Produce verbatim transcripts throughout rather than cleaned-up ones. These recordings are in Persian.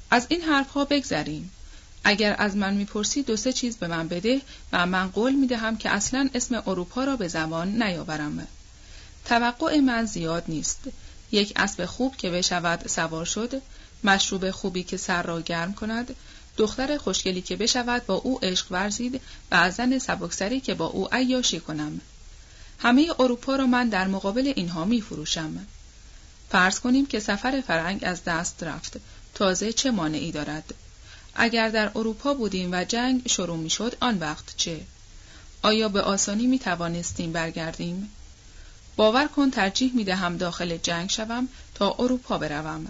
از این حرفها بگذریم. اگر از من میپرسی دو سه چیز به من بده و من قول میدهم که اصلاً اسم اروپا را به زبان نیاورم. توقع من زیاد نیست. یک اسب خوب که بشود سوار شد، مشروب خوبی که سر را گرم کند، دختر خوشگلی که بشود با او عشق ورزید و زن سبکسری که با او عیاشی کنم. همه اروپا را من در مقابل اینها می فروشم. فرض کنیم که سفر فرنگ از دست رفت. تازه چه مانعی دارد؟ اگر در اروپا بودیم و جنگ شروع می شد، آن وقت چه؟ آیا به آسانی می توانستیم برگردیم؟ باور کن ترجیح می دهم داخل جنگ شوم تا اروپا بروم.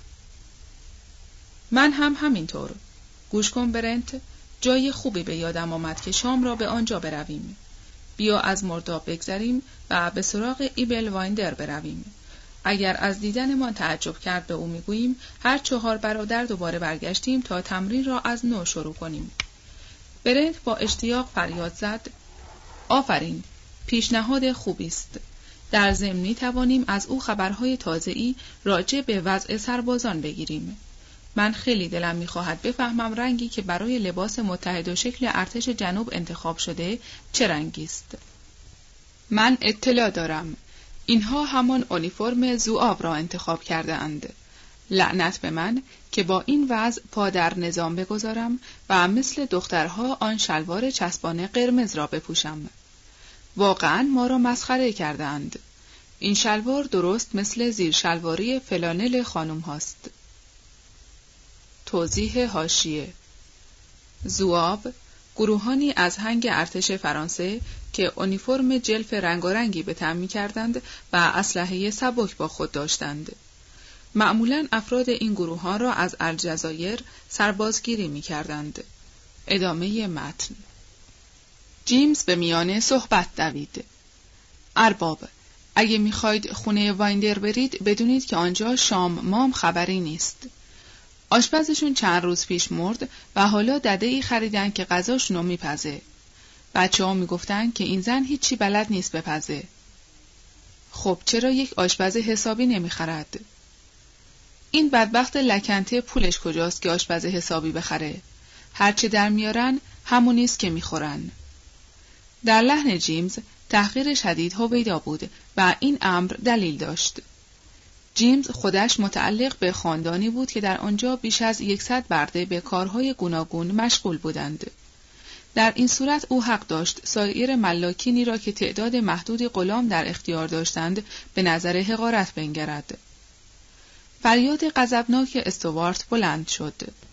من هم همینطور. گوش کن برنت، جای خوبی به یادم آمد که شام را به آنجا برویم. بیا از مرداب بگذریم و به سراغ ایبل وایندر برویم. اگر از دیدنمان تعجب کرد به او میگوییم هر چهار برادر دوباره برگشتیم تا تمرین را از نو شروع کنیم. برنت با اشتیاق فریاد زد: آفرین، پیشنهاد خوبی است. در ضمن می توانیم از او خبرهای تازه‌ای راجع به وضع سربازان بگیریم. من خیلی دلم می‌خواهد بفهمم رنگی که برای لباس متحد و شکل ارتش جنوب انتخاب شده چه رنگی است. من اطلاع دارم. اینها همان اونیفرم زوآو را انتخاب کرده اند. لعنت به من که با این وضع پا در نظام بگذارم و مثل دخترها آن شلوار چسبانه قرمز را بپوشم. واقعاً ما را مسخره کرده اند. این شلوار درست مثل زیر شلواری فلانل خانم هاست. توضیح حاشیه: زوآو گروهانی از هنگ ارتش فرانسه که اونیفرم جلف رنگارنگی به تن می‌کردند و اسلحه سبک با خود داشتند. معمولاً افراد این گروهان را از الجزایر سربازگیری می‌کردند. ادامه متن. جیمز به میانه صحبت دوید. ارباب، اگه می‌خواید خونه وایندر برید بدونید که آنجا شام مام خبری نیست. آشپزشون چند روز پیش مرد و حالا دده‌ای خریدن که غذاشونو میپزه. بچه ها میگفتن که این زن هیچی بلد نیست بپزه. خب چرا یک آشپز حسابی نمیخرد؟ این بدبخت لکنته پولش کجاست که آشپز حسابی بخره؟ هرچه در میارن همونیست که میخورن. در لحن جیمز تحقیر شدید هویدا بود و این امر دلیل داشت. جیمز خودش متعلق به خاندانی بود که در آنجا بیش از یکصد برده به کارهای گوناگون مشغول بودند. در این صورت او حق داشت سایر ملاکینی را که تعداد محدودی غلام در اختیار داشتند به نظر حقارت بنگرد. فریاد غضبناک استوارت بلند شد.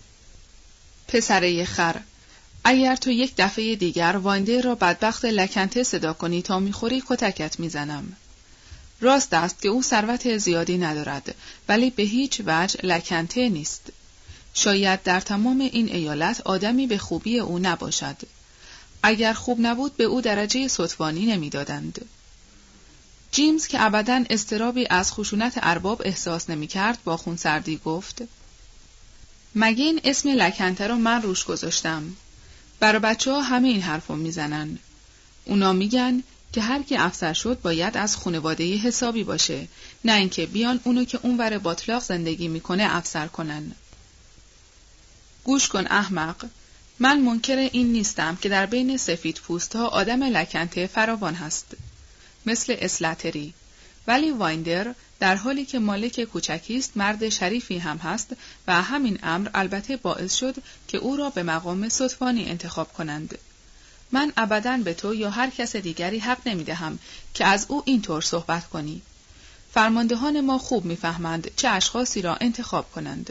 پسره خر، اگر تو یک دفعه دیگر وایندر را بدبخت لکنته صدا کنی تا میخوری کتکت میزنم. راست است که او ثروت زیادی ندارد، ولی به هیچ وجه لکنته نیست. شاید در تمام این ایالت آدمی به خوبی او نباشد. اگر خوب نبود به او درجه ستوانی نمیدادند. جیمز که ابداً اضطرابی از خشونت ارباب احساس نمی‌کرد با خونسردی گفت: مگه این اسم لکنته رو من روش گذاشتم؟ برای بچه‌ها همه این حرفو میزنن. اونا میگن که هر کی افسر شد باید از خانواده حسابی باشه، نه اینکه بیان اونو که اونور باطلاق زندگی میکنه افسر کنن. گوش کن احمق، من منکر این نیستم که در بین سفید پوست‌ها آدم لکنته فراوان هست، مثل اسلاتری، ولی وایندر در حالی که مالک کوچکی است مرد شریفی هم هست و همین امر البته باعث شد که او را به مقام ستوانی انتخاب کنند. من ابداً به تو یا هر کس دیگری حق نمیدهم که از او اینطور صحبت کنی. فرماندهان ما خوب میفهمند چه اشخاصی را انتخاب کنند.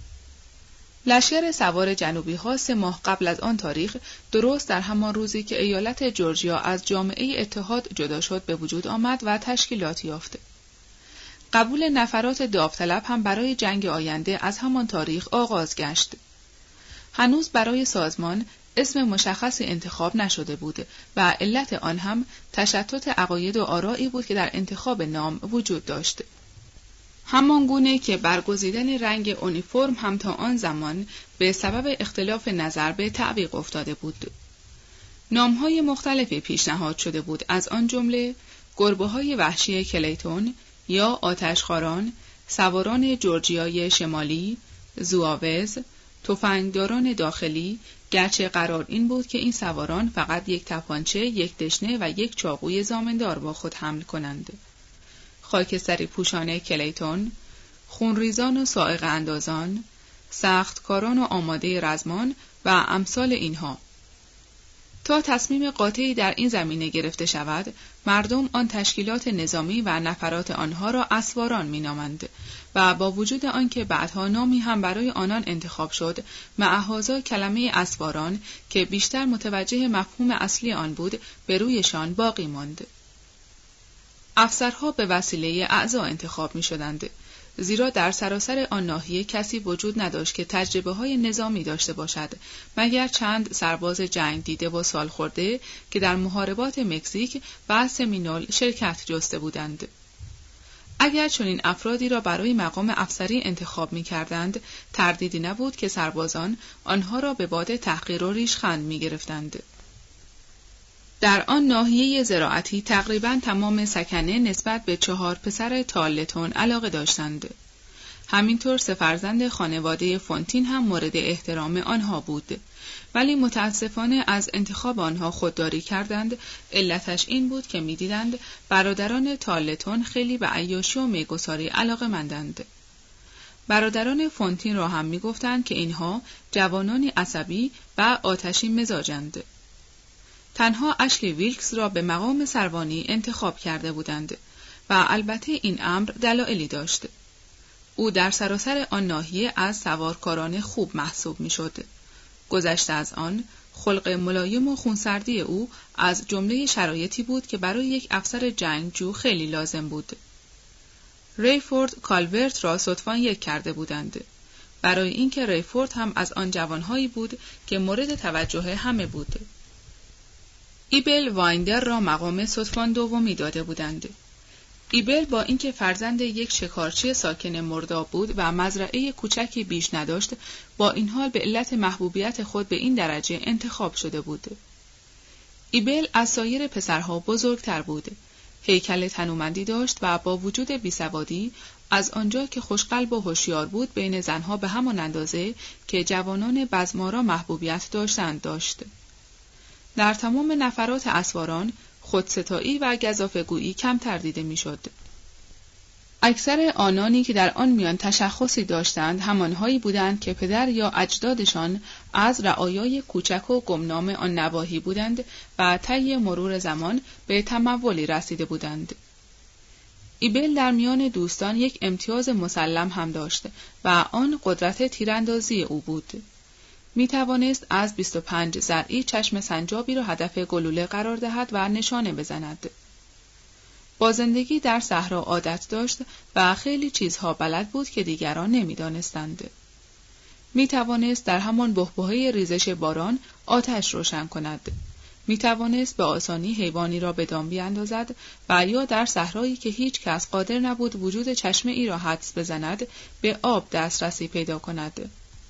لشکر سوار جنوبی ها سه ماه قبل از آن تاریخ، درست در همان روزی که ایالت جورجیا از جامعه اتحاد جدا شد به وجود آمد و تشکیلات یافت. قبول نفرات داوطلب هم برای جنگ آینده از همان تاریخ آغاز گشت. هنوز برای سازمان اسم مشخصی انتخاب نشده بود و علت آن هم تشتت عقاید و آرایی بود که در انتخاب نام وجود داشت. همان گونه که برگزیدن رنگ اونیفرم هم تا آن زمان به سبب اختلاف نظر به تعویق افتاده بود. نام‌های مختلفی پیشنهاد شده بود، از آن جمله گربه‌های وحشی کلیتون یا آتشخواران، سواران جورجیای شمالی، زوآوز، تفنگداران داخلی، گرچه قرار این بود که این سواران فقط یک تپانچه، یک دشنه و یک چاقوی زامندار با خود حمل کنند. خاکستری پوشان کلیتون، خونریزان و صاعقه اندازان، سختکاران و آماده رزمان و امثال اینها. تا تصمیم قاطعی در این زمینه گرفته شود، مردم آن تشکیلات نظامی و نفرات آنها را اسواران می‌نامند و با وجود آنکه بعدها نامی هم برای آنان انتخاب شد، مع هذا کلمه اسواران که بیشتر متوجه مفهوم اصلی آن بود، به رویشان باقی ماند. افسرها به وسیله اعضا انتخاب می‌شدند، زیرا در سراسر آن ناحیه کسی وجود نداشت که تجربه‌های نظامی داشته باشد، مگر چند سرباز جنگ دیده و سال خورده که در محاربات مکزیک و سمینول شرکت جسته بودند. اگر چنین افرادی را برای مقام افسری انتخاب می‌کردند، تردیدی نبود که سربازان آنها را به باد تحقیر و ریشخند می‌گرفتند. در آن ناحیه زراعتی تقریباً تمام سکنه نسبت به چهار پسر تالتون علاقه داشتند. همینطور سه فرزند خانواده فونتین هم مورد احترام آنها بود، ولی متاسفانه از انتخاب آنها خودداری کردند. علتش این بود که می‌دیدند برادران تالتون خیلی به عیاشی و میگساری علاقه مندند. برادران فونتین را هم می‌گفتند که اینها جوانانی عصبی و آتشی مزاجند. تنها اشلی ویلکس را به مقام سروانی انتخاب کرده بودند و البته این امر دلایلی داشت. او در سراسر آن ناحیه از سوارکاران خوب محسوب می‌شد. گذشته از آن، خلق ملایم و خونسردی او از جمله شرایطی بود که برای یک افسر جنگجو خیلی لازم بود. ریفورد کالورت را صدفاً یک کرده بودند، برای اینکه ریفورد هم از آن جوانهایی بود که مورد توجه همه بود. ایبل وایندر را مقام صدفان دومی داده بودند. ایبل با اینکه فرزند یک شکارچی ساکن مرداب بود و مزرعه کوچکی بیش نداشت، با این حال به علت محبوبیت خود به این درجه انتخاب شده بود. ایبل از سایر پسرها بزرگتر بود. هیکل تنومندی داشت و با وجود بیسوادی، از آنجا که خوشقلب و هوشیار بود بین زنها به همان اندازه که جوانان بزمارا محبوبیت داشتند داشت. در تمام نفرات اسواران خودستایی و گزافه‌گویی کمتر دیده میشد. اکثر آنانی که در آن میان تشخصی داشتند همانهایی بودند که پدر یا اجدادشان از رعایای کوچک و گمنام آن نواحی بودند و طی مرور زمان به تمولی رسیده بودند. ایبل در میان دوستان یک امتیاز مسلم هم داشت و آن قدرت تیراندازی او بود. می توانست از بیست و پنج ضرعی چشم سنجابی را هدف گلوله قرار دهد و نشانه بزند. با زندگی در صحرا عادت داشت و خیلی چیزها بلد بود که دیگران نمی دانستند. می توانست در همان بحبوحه ریزش باران آتش روشن کند. می توانست به آسانی حیوانی را به دام بیاندازد و یا در صحرایی که هیچ کس قادر نبود وجود چشمه ای را حدس بزند، به آب دسترسی پیدا کند.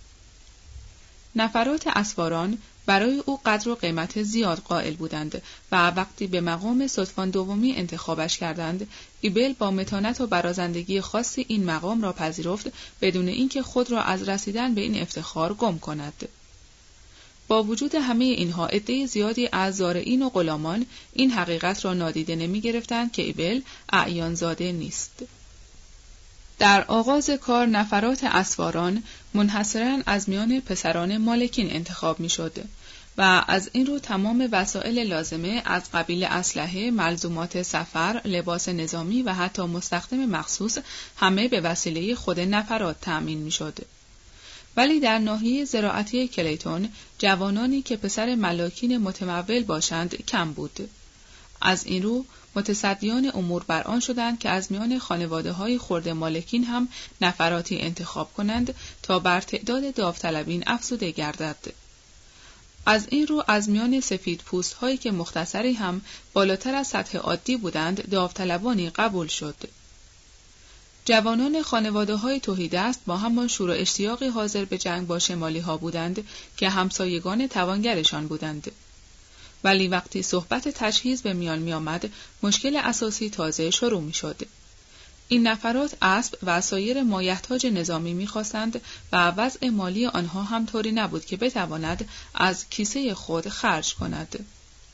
نفرات اسواران برای او قدر و قیمت زیاد قائل بودند و وقتی به مقام صدفان دومی انتخابش کردند، ایبل با متانت و برازندگی خاصی این مقام را پذیرفت بدون اینکه خود را از رسیدن به این افتخار گم کند. با وجود همه اینها عده زیادی از زارعین و غلامان این حقیقت را نادیده نمی گرفتند که ایبل اعیانزاده نیست. در آغاز کار نفرات اسواران منحصراً از میان پسران مالکین انتخاب می شد و از این رو تمام وسایل لازمه از قبیل اسلحه، ملزومات سفر، لباس نظامی و حتی مستخدم مخصوص همه به وسیله خود نفرات تأمین می شد. ولی در ناحیه زراعتی کلیتون جوانانی که پسر ملاکین متمول باشند کم بود. از این رو متصدیان امور بر آن شدند که از میان خانواده‌های خرده مالکین هم نفراتی انتخاب کنند تا بر تعداد داوطلبین افزوده گردد. از این رو از میان سفید پوست هایی که مختصری هم بالاتر از سطح عادی بودند داوطلبانی قبول شد. جوانان خانواده‌های تهیدست با همان شور و اشتیاقی حاضر به جنگ با شمالی ها بودند که همسایگان توانگرشان بودند. ولی وقتی صحبت تجهیز به میان می آمد، مشکل اساسی تازه شروع می شد. این نفرات اسب و سایر مایحتاج نظامی می‌خواستند و وضع مالی آنها هم طوری نبود که بتواند از کیسه خود خرج کند.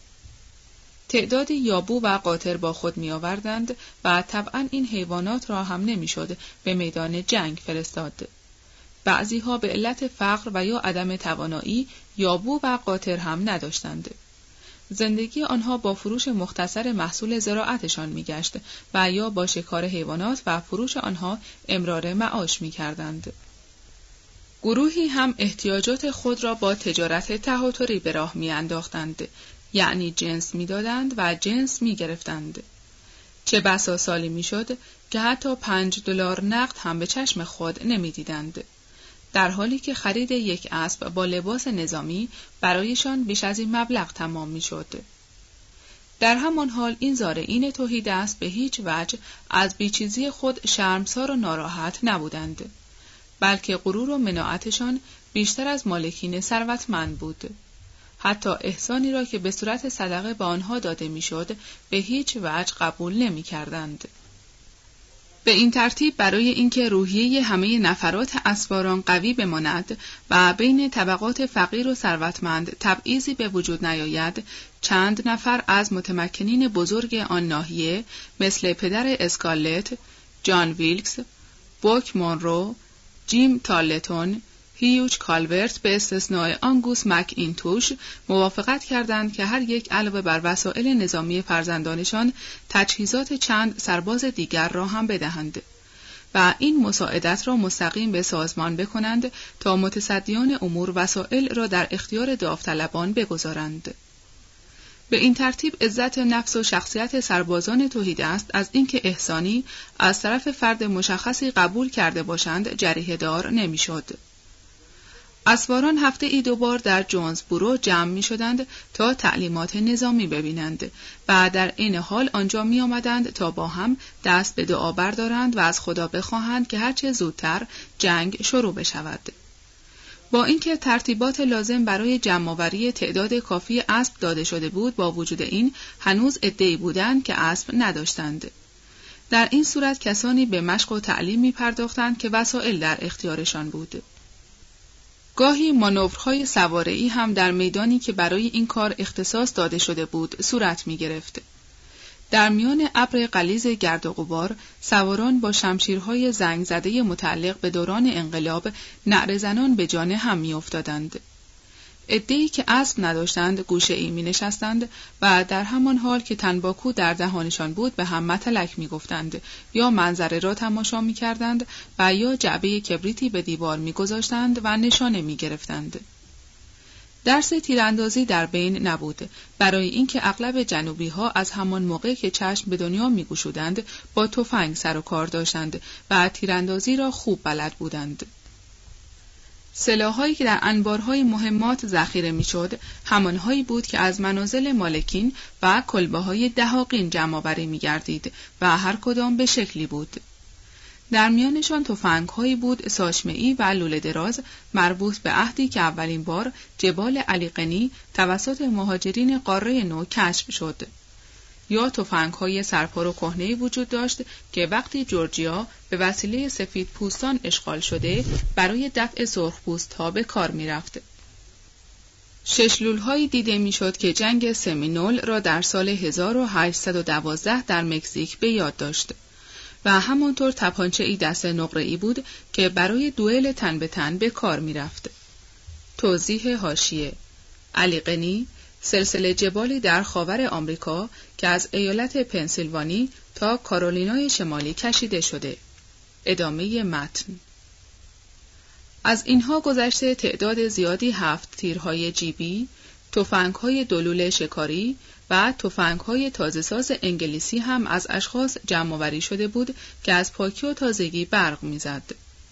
تعدادی یابو و قاطر با خود می‌آوردند و طبعاً این حیوانات را هم نمی‌شد به میدان جنگ فرستاد. بعضی‌ها به علت فقر و یا عدم توانایی یابو و قاطر هم نداشتند. زندگی آنها با فروش مختصر محصول زراعتشان می‌گشت و یا با شکار حیوانات و فروش آنها امرار معاش می‌کردند. گروهی هم احتیاجات خود را با تجارت تهاتری به راه می‌انداختند، یعنی جنس می‌دادند و جنس می‌گرفتند. چه بسا سالی می‌شد که حتی پنج دلار نقد هم به چشم خود نمی‌دیدند، در حالی که خرید یک اسب با لباس نظامی برایشان بیش از این مبلغ تمام می‌شد. در همان حال این زارعین توحیدست به هیچ وجه از بیچیزی خود شرمسار و ناراحت نبودند، بلکه غرور و مناعتشان بیشتر از مالکین ثروتمند بود. حتی احسانی را که به صورت صدقه به آنها داده میشد به هیچ وجه قبول نمی‌کردند. به این ترتیب برای اینکه روحیه همه نفرات اسواران قوی بماند و بین طبقات فقیر و ثروتمند تبعیضی به وجود نیاید، چند نفر از متمکنین بزرگ آن ناحیه مثل پدر اسکارلت، جان ویلکس، بوک مونرو، جیم تارلتون، هیوج کالورت به استثناء آنگوس مک اینتوش موافقت کردند که هر یک علاوه بر وسایل نظامی فرزندانشان تجهیزات چند سرباز دیگر را هم بدهند و این مساعدت را مستقیم به سازمان بکنند تا متصدیان امور وسایل را در اختیار داوطلبان بگذارند. به این ترتیب عزت نفس و شخصیت سربازان توحیدست از اینکه احسانی از طرف فرد مشخصی قبول کرده باشند جریحه دار نمی‌شد. اسواران هفته ای دوبار در جونزبورو جمع می شدند تا تعلیمات نظامی ببینند و در این حال آنجا می آمدند تا با هم دست به دعا بردارند و از خدا بخواهند که هرچه زودتر جنگ شروع بشود. با اینکه ترتیبات لازم برای جمع‌آوری تعداد کافی اسب داده شده بود، با وجود این هنوز عده‌ای بودند که اسب نداشتند. در این صورت کسانی به مشق و تعلیم می پرداختند که وسایل در اختیارشان بود. گاهی مانورهای سواره‌ای هم در میدانی که برای این کار اختصاص داده شده بود صورت می گرفت. در میان ابر غلیظ گرد و غبار، سواران با شمشیرهای زنگ زده متعلق به دوران انقلاب نعره زنان به جان هم می افتادند. عده‌ای که اسب نداشتند گوشه‌ای می نشستند و در همان حال که تنباکو در دهانشان بود به هم متلک می گفتند یا منظره را تماشا می کردند و یا جعبه کبریتی به دیوار می گذاشتند و نشانه می گرفتند. درس تیراندازی در بین نبود، برای اینکه اغلب جنوبی ها از همان موقع که چشم به دنیا می گشودند با تفنگ سر و کار داشتند و تیراندازی را خوب بلد بودند. سلاح‌هایی که در انبارهای مهمات ذخیره می‌شد، همان‌هایی بود که از منازل مالکین و کلبه‌های دهاقین جمع‌آوری می‌گردید و هر کدام به شکلی بود. در میانشان تفنگ‌هایی بود ساچمه‌ای و لوله دراز مربوط به عهدی که اولین بار جبال علیقنی توسط مهاجرین قاره نو کشف شد. یا تفنگ‌های سرپار و کهنه‌ای وجود داشت که وقتی جورجیا به وسیله سفید پوستان اشغال شده برای دفع سرخپوست‌ها به کار می‌رفت. شش لول‌هایی دیده می‌شد که جنگ سمینول را در سال هزار و هشتصد و دوازده در مکزیک به یاد داشت و همانطور تپانچه‌ای دست نقره‌ای بود که برای دوئل تن به تن به کار می‌رفت. توضیح حاشیه: علیقنی سلسله جبالی در خاور آمریکا که از ایالت پنسیلوانی تا کارولینای شمالی کشیده شده. ادامه متن. از اینها گذشته تعداد زیادی هفت تیرهای جیبی، تفنگ‌های دلول شکاری و تفنگ‌های تازه‌ساز انگلیسی هم از اشخاص جمع‌آوری شده بود که از پاکی و تازگی برق می‌زد.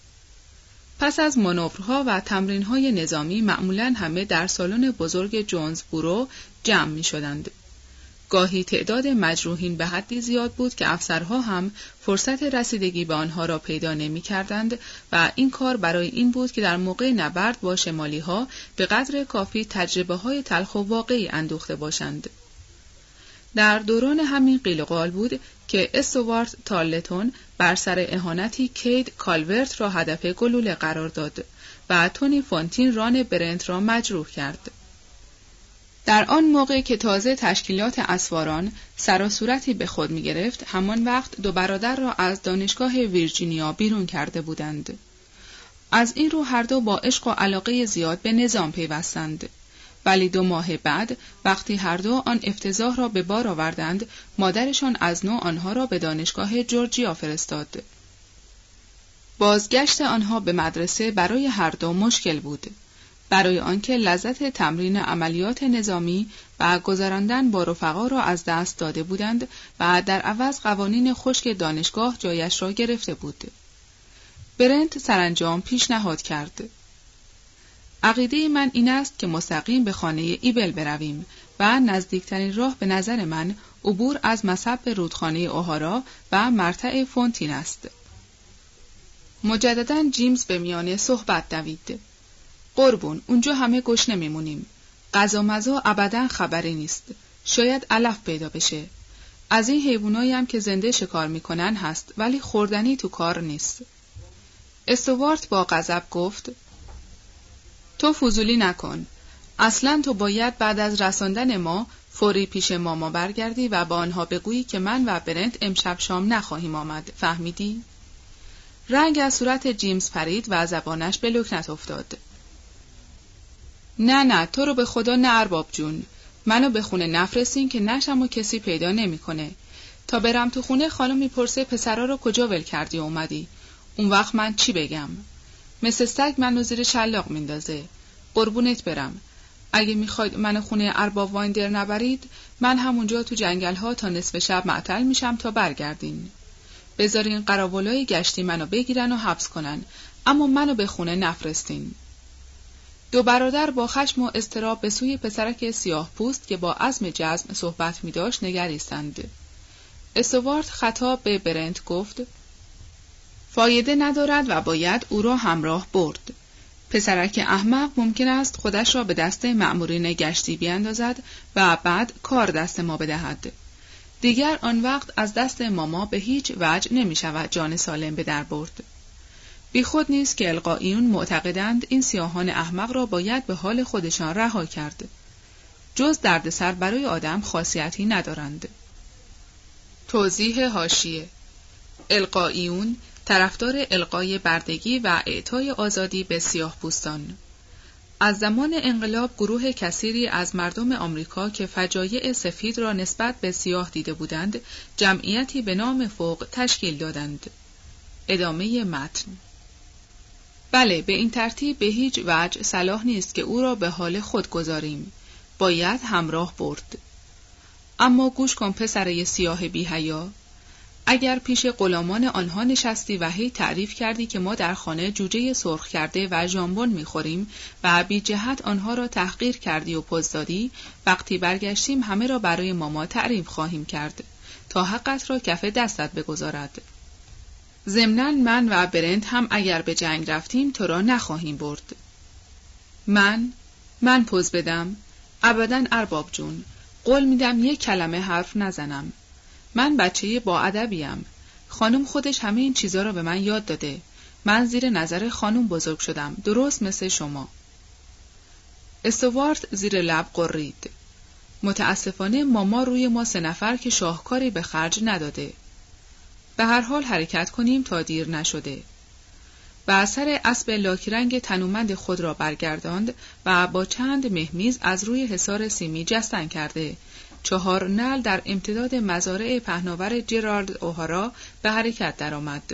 پس از مانورها و تمرین‌های نظامی معمولاً همه در سالن بزرگ جونزبورو جمع می‌شدند. گاهی تعداد مجروحین به حدی زیاد بود که افسرها هم فرصت رسیدگی به آنها را پیدا نمی‌کردند و این کار برای این بود که در موقع نبرد با شمالی‌ها به قدر کافی تجربه‌های تلخ و واقعی اندوخته باشند. در دوران همین قیل و قال بود که استوارت تارلتون بر سر اهانتی کید کالورت را هدف گلوله قرار داد و تونی فونتین ران برنت را مجروح کرد. در آن موقع که تازه تشکیلات اسواران سر و صورتی به خود می گرفت، همان وقت دو برادر را از دانشگاه ویرجینیا بیرون کرده بودند. از این رو هر دو با عشق و علاقه زیاد به نظام پیوستند. ولی دو ماه بعد وقتی هر دو آن افتضاح را به بار آوردند، مادرشان از نو آنها را به دانشگاه جورجیا فرستاد. بازگشت آنها به مدرسه برای هر دو مشکل بود. برای آنکه لذت تمرین عملیات نظامی و گذراندن با رفقا را از دست داده بودند و در عوض قوانین خشک دانشگاه جایش را گرفته بود. برنت سرانجام پیشنهاد کرد: عقیده من این است که مستقیم به خانه ایبل برویم و نزدیکترین راه به نظر من عبور از مصب رودخانه اوهارا و مرتع فونتین است. مجدداً جیمز به میانه صحبت دوید: قربون، اونجا همه گشنه میمونیم. غذا مزا ابداً خبری نیست. شاید علف پیدا بشه. از این حیوانایی هم که زنده شکار میکنن هست، ولی خوردنی تو کار نیست. استوارت با غضب گفت: تو فضولی نکن. اصلاً تو باید بعد از رساندن ما فوری پیش ماما برگردی و با آنها بگویی که من و برنت امشب شام نخواهیم آمد. فهمیدی؟ رنگ از صورت جیمز پرید و زبانش به لکنت افتاد. نه نه، تو رو به خدا نه ارباب جون. منو به خونه نفرستین که نشم و کسی پیدا نمیکنه. تا برم تو خونه خانم میپرسه پسرا رو کجا ول کردی و اومدی. اون وقت من چی بگم؟ مثل سگ منو زیر شلاق میندازه. قربونت برم. اگه میخواید منو خونه ارباب وایندر نبرید، من همونجا تو جنگل ها تا نصف شب معطل میشم تا برگردین. بذارین قراولای گشتی منو بگیرن و حبس کنن، اما منو به خونه نفرستین. دو برادر با خشم و اضطراب به سوی پسرک سیاه پوست که با عزم جزم صحبت می داشت نگریستند. استوارت خطاب به برنت گفت: فایده ندارد و باید او را همراه برد. پسرک احمق ممکن است خودش را به دست مأمورین گشتی بیاندازد و بعد کار دست ما بدهد. دیگر آن وقت از دست ماما به هیچ وجه نمی شود جان سالم به در برد. بی خود نیست که القائیون معتقدند این سیاهان احمق را باید به حال خودشان رها کرد. جز دردسر برای آدم خاصیتی ندارند. توضیح حاشیه: القائیون طرفدار القای بردگی و اعطای آزادی به سیاه پوستان. از زمان انقلاب گروه کثیری از مردم آمریکا که فجایع سفید را نسبت به سیاه دیده بودند، جمعیتی به نام فوق تشکیل دادند. ادامه متن. بله، به این ترتیب به هیچ وجه صلاح نیست که او را به حال خود گذاریم. باید همراه برد. اما گوش کن پسره سیاه بی حیا. اگر پیش غلامان آنها نشستی و هی تعریف کردی که ما در خانه جوجه سرخ کرده و ژامبون می‌خوریم و بی جهت آنها را تحقیر کردی و پوز دادی، وقتی برگشتیم همه را برای ماما تعریف خواهیم کرد تا حقت را کف دستت بگذارد. ضمناً من و برنت هم اگر به جنگ رفتیم تو را نخواهیم برد. من من پوز بدم؟ ابداً ارباب جون. قول میدم یک کلمه حرف نزنم. من بچه با ادبیم. خانم خودش همه این چیزا را به من یاد داده. من زیر نظر خانم بزرگ شدم، درست مثل شما. استوارت زیر لب قرید. متاسفانه ماما روی ما سه نفر که شاهکاری به خرج نداده. به هر حال حرکت کنیم تا دیر نشده. و اثر اسب لاکرنگ تنومند خود را برگرداند و با چند مهمیز از روی حصار سیمی جستن کرده، چهار نعل در امتداد مزارع پهناور جرالد اوهارا به حرکت درآمد.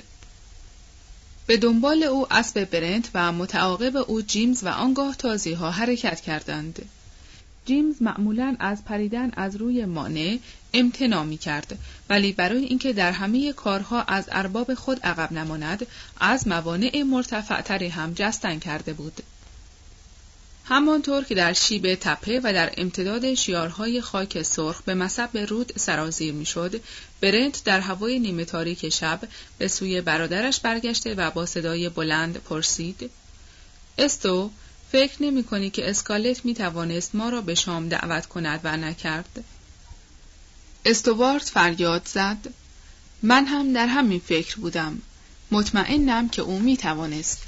به دنبال او اسب برنت و متعاقب او جیمز و آنگاه تازی‌ها حرکت کردند. جیمز معمولاً از پریدن از روی مانع امتناع می‌کرد، ولی برای اینکه در همه کارها از ارباب خود عقب نماند، از موانع مرتفع‌تری هم جستن کرده بود. همانطور که در شیب تپه و در امتداد شیارهای خاک سرخ به مصب رود سرازیر می‌شد، برنت در هوای نیمه تاریک شب به سوی برادرش برگشته و با صدای بلند پرسید: استو، فکر نمی کنی که اسکالت می توانست ما را به شام دعوت کند و نکرد؟ استوارت فریاد زد: من هم در همین فکر بودم. مطمئنم که او می توانست.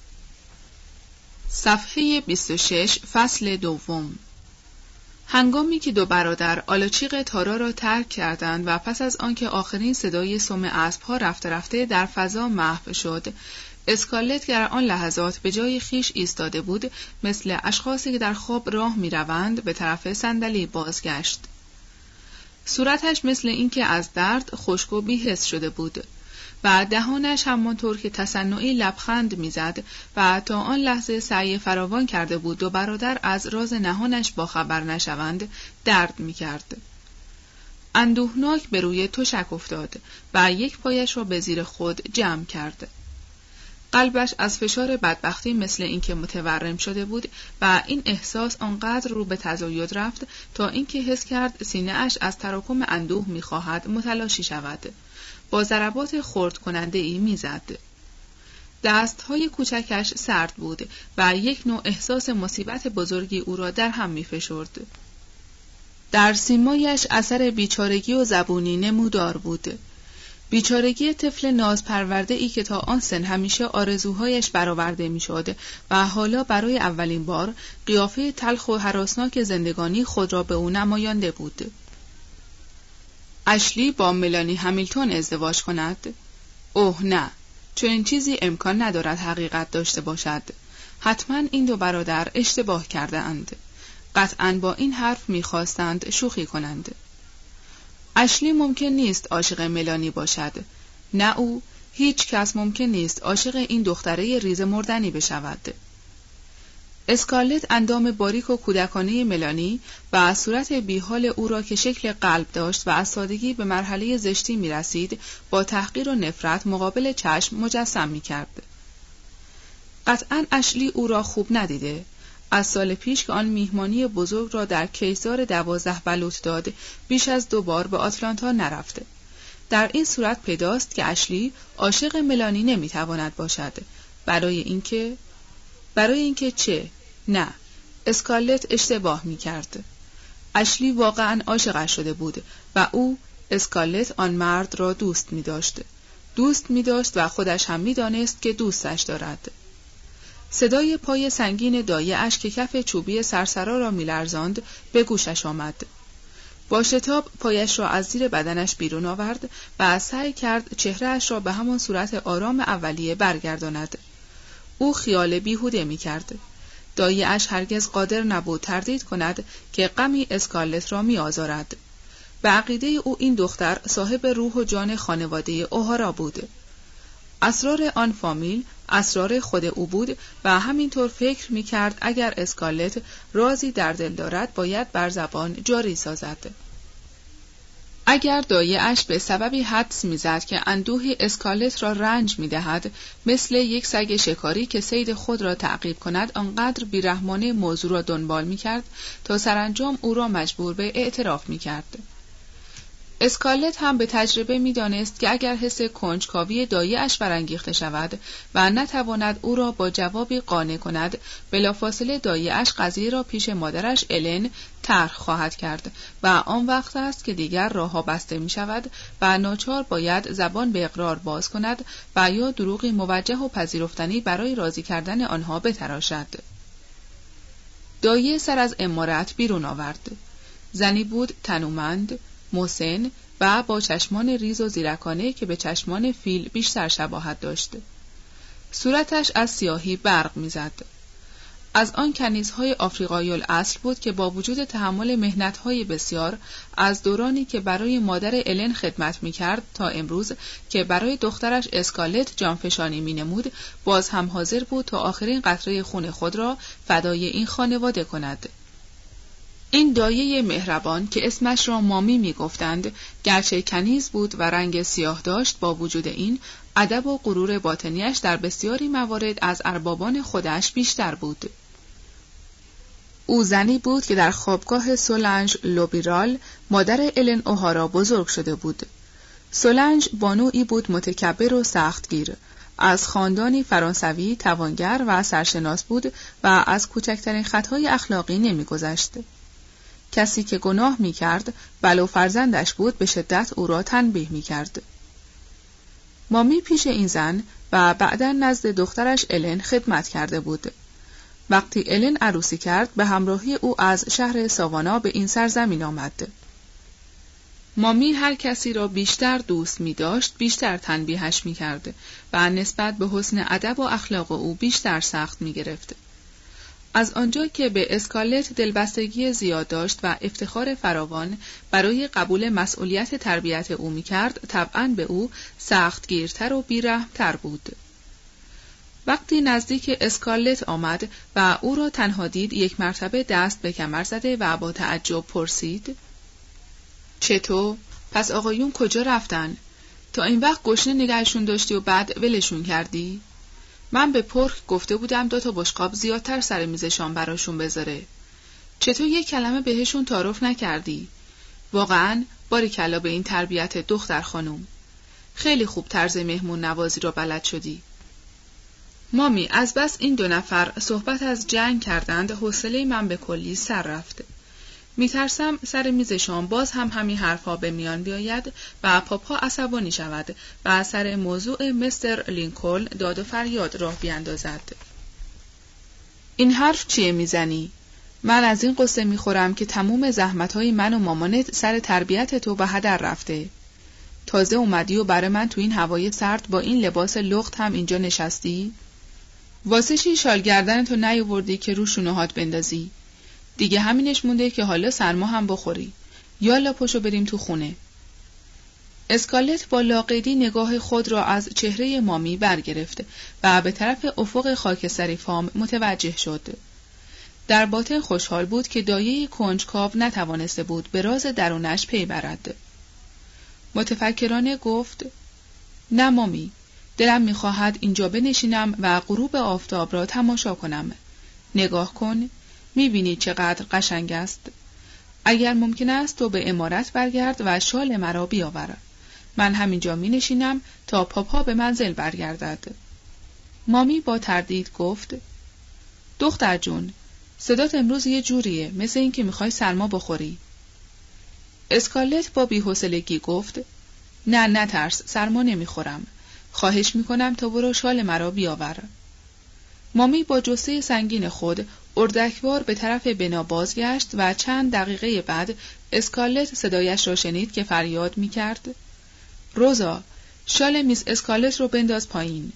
صفحه بیست و شش، فصل دوم. هنگامی که دو برادر آلاچیق تارا را ترک کردند و پس از آنکه آخرین صدای سم اسب‌ها رفته رفته در فضا محو شد، اسکارلت در آن لحظات به جای خیش ایستاده بود، مثل اشخاصی که در خواب راه می‌روند به طرف صندلی بازگشت. صورتش مثل اینکه از درد خشک و بی‌حس شده بود و دهانش همانطور که تصنعی لبخند میزد و تا آن لحظه سعی فراوان کرده بود دو برادر از راز نهانش باخبر نشوند، درد میکرد. اندوهناک به روی تشک افتاد و یک پایش را به زیر خود جمع کرد. قلبش از فشار بدبختی مثل اینکه متورم شده بود و این احساس آنقدر رو به تزاید رفت تا اینکه حس کرد سینه اش از تراکم اندوه میخواهد متلاشی شود. با ضربات خرد کننده ای میزد. دستهای کوچکش سرد بود و یک نوع احساس مصیبت بزرگی او را در هم میفشرد. در سیمایش اثر بیچارگی و زبونی نمودار بود. بیچارگی طفل نازپرورده ای که تا آن سن همیشه آرزوهایش برآورده میشد و حالا برای اولین بار قیافه تلخ و هراسناک زندگانی خود را به او نمایانده بود. اشلی با ملانی همیلتون ازدواج کند؟ اوه نه، چنین چیزی امکان ندارد حقیقت داشته باشد. حتما این دو برادر اشتباه کرده اند. قطعاً با این حرف میخواستند شوخی کنند. اشلی ممکن نیست عاشق ملانی باشد. نه او، هیچ کس ممکن نیست عاشق این دختره ریز مردنی بشود. اسکارلت اندام باریک و کودکانه ملانی و صورت بیحال او را که شکل قلب داشت و از سادگی به مرحله زشتی می رسید با تحقیر و نفرت مقابل چشم مجسم می کرد. قطعاً اشلی او را خوب ندیده. از سال پیش که آن میهمانی بزرگ را در کیسار دوازده بلوط داد بیش از دو بار به آتلانتا نرفته. در این صورت پیداست که اشلی عاشق ملانی نمی تواند باشد. برای اینکه برای اینکه چه؟ نه، اسکارلت اشتباه می کرد. اشلی واقعا عاشقش شده بود و او، اسکارلت، آن مرد را دوست می داشت. دوست می داشت و خودش هم می دانست که دوستش دارد. صدای پای سنگین دایه اش که کف چوبی سرسرا را می لرزاند به گوشش آمد. با شتاب پایش را از زیر بدنش بیرون آورد و سعی کرد چهرهش را به همان صورت آرام اولیه برگرداند. او خیال بیهوده می کرد. دایه اش هرگز قادر نبود تردید کند که غمی اسکارلت را می آزارد. به عقیده او این دختر صاحب روح و جان خانواده اوهارا بود. اسرار آن فامیل اسرار خود او بود و همینطور فکر می کرد اگر اسکارلت رازی در دل دارد باید بر زبان جاری سازد. اگر دایه اش به سببی حدس می‌زد که اندوه اسکارلت را رنج می‌دهد، مثل یک سگ شکاری که صید خود را تعقیب کند آنقدر بیرحمانه موضوع را دنبال می‌کرد تا سرانجام او را مجبور به اعتراف می‌کرد. اسکارلت هم به تجربه می‌دانست که اگر حس کنجکاوی دایه اش برانگیخته شود و نتواند او را با جوابی قانع کند، بلافاصله دایه اش قضیه را پیش مادرش الن طرح خواهد کرد و آن وقت است که دیگر راه‌ها بسته می‌شود و ناچار باید زبان به اقرار باز کند و یا دروغی موجه و پذیرفتنی برای راضی کردن آنها بتراشد. دایه سر از امارت بیرون آورد. زنی بود تنومند، مسن و با چشمان ریز و زیرکانه که به چشمان فیل بیشتر شباهت داشت. صورتش از سیاهی برق می‌زد. از آن کنیزهای آفریقایی الاصل بود که با وجود تحمل مهنت‌های بسیار از دورانی که برای مادر الن خدمت می‌کرد تا امروز که برای دخترش اسکارلت جانفشانی می‌نمود، باز هم حاضر بود تا آخرین قطره خون خود را فدای این خانواده کند. این دایه مهربان که اسمش را مامی می گفتند، گرچه کنیز بود و رنگ سیاه داشت، با وجود این ادب و غرور باطنیش در بسیاری موارد از اربابان خودش بیشتر بود. او زنی بود که در خوابگاه سولنج لوبیرال مادر الن اوهارا بزرگ شده بود. سولنج بانویی بود متکبر و سختگیر. از خاندانی فرانسوی توانگر و سرشناس بود و از کوچکترین خطای اخلاقی نمی‌گذشت. کسی که گناه می کرد ولو فرزندش بود به شدت او را تنبیه می کرد. مامی پیش این زن و بعداً نزد دخترش الن خدمت کرده بود. وقتی الن عروسی کرد به همراهی او از شهر ساوانا به این سرزمین آمد. مامی هر کسی را بیشتر دوست می داشت بیشتر تنبیهش می کرد و نسبت به حسن ادب و اخلاق او بیشتر سخت می گرفت. از آنجا که به اسکارلت دلبستگی زیاد داشت و افتخار فراوان برای قبول مسئولیت تربیت او می کرد، طبعاً به او سختگیرتر و بیرحمتر بود. وقتی نزدیک اسکارلت آمد و او را تنها دید، یک مرتبه دست به کمر زده و با تعجب پرسید: چطور؟ پس آقایون کجا رفتن؟ تا این وقت گشنه نگهشون داشتی و بعد ولشون کردی؟ من به پرک گفته بودم دو تا بشقاب زیادتر سر میزشان براشون بذاره. چطور یک کلمه بهشون تعارف نکردی؟ واقعاً باریکلا به این تربیت دختر خانم. خیلی خوب طرز مهمون نوازی را بلد شدی. مامی، از بس این دو نفر صحبت از جنگ کردند حوصله من به کلی سر رفت. میترسم سر میزشان باز هم همین حرفا به میان بیاید و پاپا عصبانی شود و سر موضوع مستر لینکلن داد و فریاد راه بیاندازد. این حرف چیه میزنی؟ من از این قصه میخورم که تموم زحمتهای من و مامانت سر تربیت تو به هدر رفته. تازه اومدی و برای من تو این هوای سرد با این لباس لخت هم اینجا نشستی؟ واسه چی شال گردن تو نیاوردی که رو شونه‌هات بندازی؟ دیگه همینش مونده که حالا سرما هم بخوری. یالا پشو بریم تو خونه. اسکارلت با لاقیدی نگاه خود را از چهره مامی برگرفت و به طرف افق خاکستری فام متوجه شد. در باطن خوشحال بود که دایه کنجکاو نتوانسته بود به راز درونش پی برد. متفکرانه گفت: نه مامی، دلم میخواهد اینجا بنشینم و غروب آفتاب را تماشا کنم. نگاه کن، میبینی چقدر قشنگ است. اگر ممکن است تو به عمارت برگرد و شال مرا بیاور. من همینجا می نشینم تا پاپا به منزل برگردد. مامی با تردید گفت: دختر جون، صدات امروز یه جوریه، مثل این که میخوای سرما بخوری. اسکارلت با بی‌حوصلگی گفت: نه نترس، سرما نمیخورم. خواهش میکنم تا برو شال مرا بیاور. مامی با جثه سنگین خود اردکوار به طرف بنا بازگشت و چند دقیقه بعد اسکارلت صدایش را شنید که فریاد میکرد: روزا، شال میس اسکارلت رو بنداز پایین.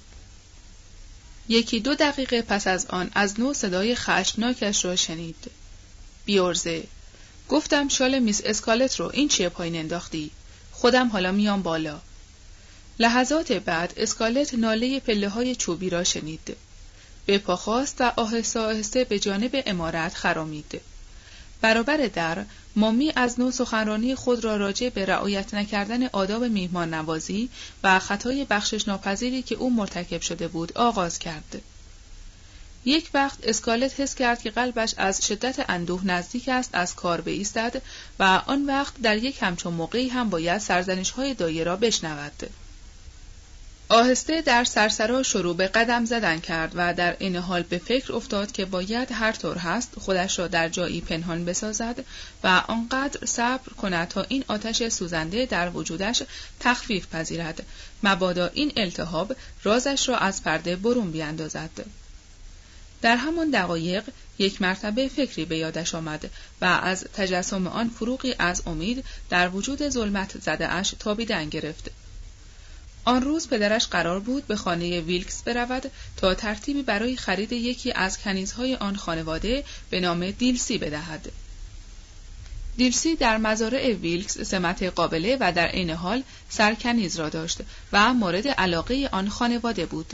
یکی دو دقیقه پس از آن از نو صدای خشمناکش را شنید: بیارزه، گفتم شال میس اسکارلت رو، این چیه پایین انداختی؟ خودم حالا میام بالا. لحظات بعد اسکارلت ناله پله های چوبی را شنید. به پا خاست و آهسته آهسته به جانب عمارت خرامید. برابر در، مامی از نو سخنرانی خود را راجع به رعایت نکردن آداب میهمان نوازی و خطای بخشش ناپذیری که او مرتکب شده بود آغاز کرد. یک وقت اسکارلت حس کرد که قلبش از شدت اندوه نزدیک است از کار بایستد و آن وقت در یک همچون موقعی هم باید سرزنش‌های دایه را بشنود. آهسته در سرسرا شروع به قدم زدن کرد و در این حال به فکر افتاد که باید هر طور هست خودش را در جایی پنهان بسازد و آنقدر صبر کند تا این آتش سوزنده در وجودش تخفیف پذیرد، مبادا این التهاب رازش را از پرده برون بیاندازد. در همان دقایق یک مرتبه فکری به یادش آمد و از تجسم آن فروغی از امید در وجود ظلمت زده اش تابیدن گرفت. آن روز پدرش قرار بود به خانه ویلکس برود تا ترتیبی برای خرید یکی از کنیزهای آن خانواده به نام دیلسی بدهد. دیلسی در مزارع ویلکس سمت قابله و در عین حال سرکنیز را داشت و مورد علاقه آن خانواده بود.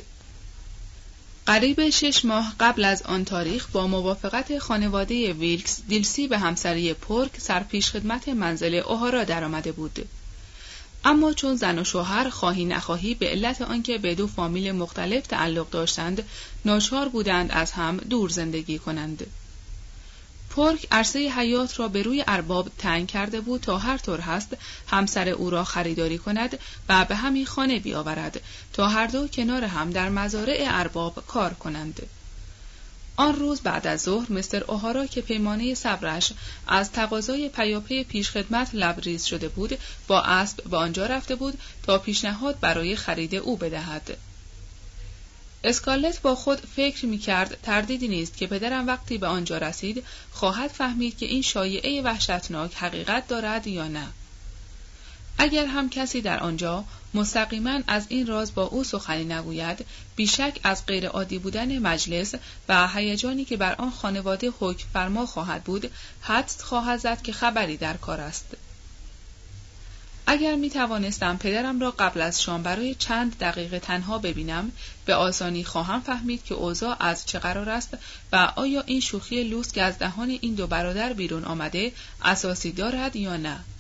قریب شش ماه قبل از آن تاریخ با موافقت خانواده ویلکس، دیلسی به همسری پورک سرپیش خدمت منزل اوهارا درآمده بود. اما چون زن و شوهر خواهی نخواهی به علت آنکه به دو فامیل مختلف تعلق داشتند ناچار بودند از هم دور زندگی کنند. پورک عرصه حیات را به روی ارباب تنگ کرده بود تا هر طور هست همسر او را خریداری کند و به همین خانه بیاورد تا هر دو کنار هم در مزارع ارباب کار کنند. آن روز بعد از ظهر مستر اوهارا که پیمانه صبرش از تقاضای پیاپی پیشخدمت لبریز شده بود، با اسب به آنجا رفته بود تا پیشنهاد برای خرید او بدهد. اسکارلت با خود فکر می‌کرد تردیدی نیست که پدرم وقتی به آنجا رسید خواهد فهمید که این شایعه وحشتناک حقیقت دارد یا نه. اگر هم کسی در آنجا مستقیما از این راز با او سخنی نگوید، بیشک از غیر عادی بودن مجلس و هیجانی که بر آن خانواده حکم فرما خواهد بود، حدس خواهد زد که خبری در کار است. اگر می توانستم پدرم را قبل از شام برای چند دقیقه تنها ببینم، به آسانی خواهم فهمید که اوضاع از چه قرار است و آیا این شوخی لوس که از دهان این دو برادر بیرون آمده اساسی دارد یا نه.